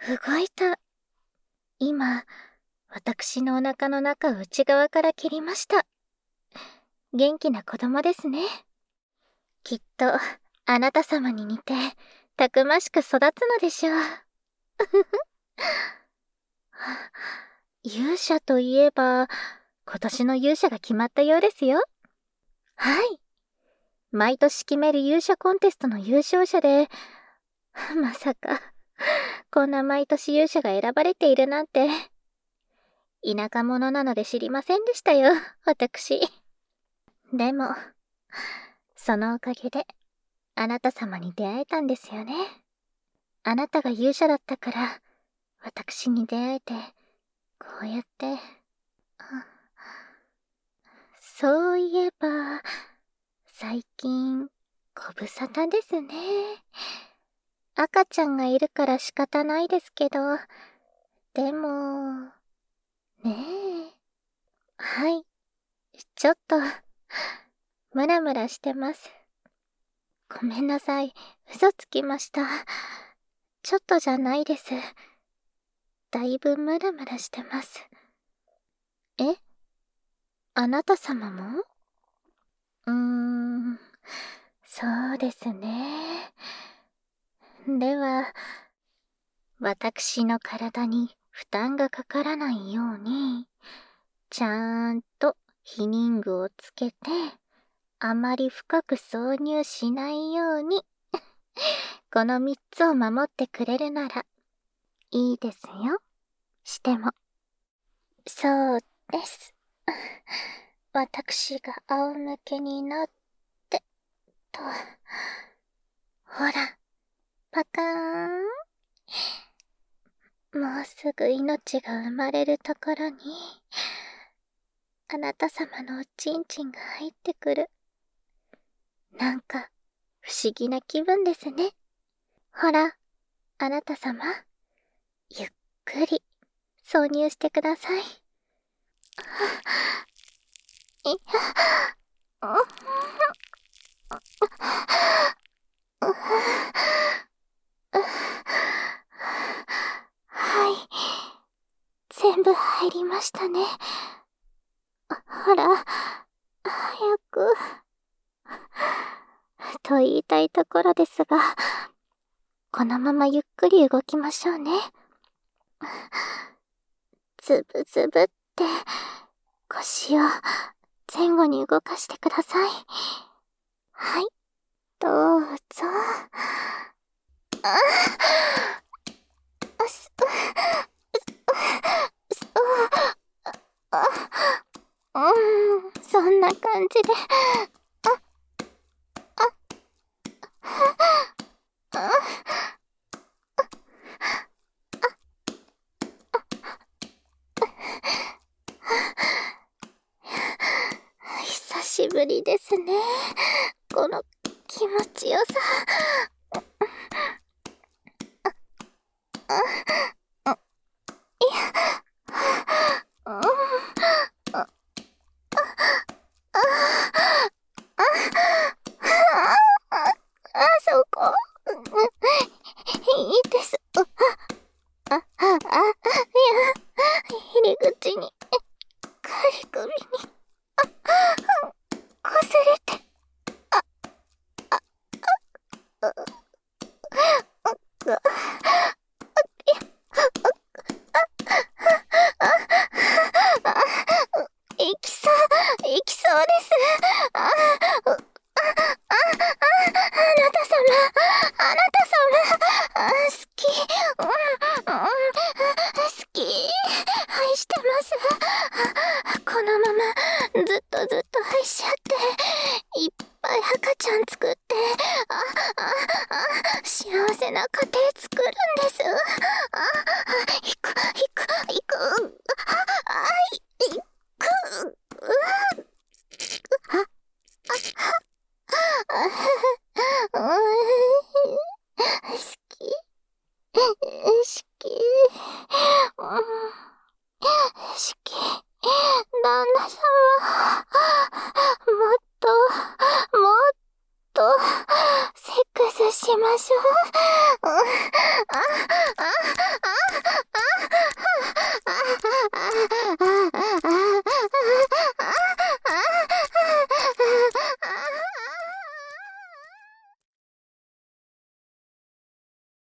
動いた。今、私のお腹の中を内側から切りました。元気な子供ですね。きっと、あなた様に似て、たくましく育つのでしょう。勇者といえば、今年の勇者が決まったようですよ。はい。毎年決める勇者コンテストの優勝者で、まさか、こんな毎年勇者が選ばれているなんて、田舎者なので知りませんでしたよ、私。でも、そのおかげで、あなた様に出会えたんですよね。あなたが勇者だったから、私に出会えて、こうやって。そういえば、最近、ご無沙汰ですね。赤ちゃんがいるから仕方ないですけど、でも、ねえ。はい、ちょっと、ムラムラしてます。ごめんなさい、嘘つきました。ちょっとじゃないです。だいぶムラムラしてます。え？あなた様も？そうですね。では、私の体に負担がかからないように、ちゃんと避妊具をつけて、あまり深く挿入しないように、この3つを守ってくれるなら、いいですよ。しても。そうです。私が仰向けになって、と。ほら、パカーン。もうすぐ命が生まれるところに、あなた様のおちんちんが入ってくる。なんか、不思議な気分ですね。ほら、あなた様、ゆっくり、挿入してください。はい。全部入りましたね。ほら、早く。と言いたいところですが、このままゆっくり動きましょうね。ズブズブって腰を前後に動かしてください。はい、どうぞ。そんな感じで。久しぶりですね。この気持ちよさ。そこ。いいです。いや、入り口に、首に、こすれて。行きそうです。あなた様、好き、好き、愛してます。このまま、ずっと愛し合って、いっぱい赤ちゃん作って、幸せな家庭作るんです。行く、好き、好き、好き、旦那様、もっと、セックスしましょう。 あ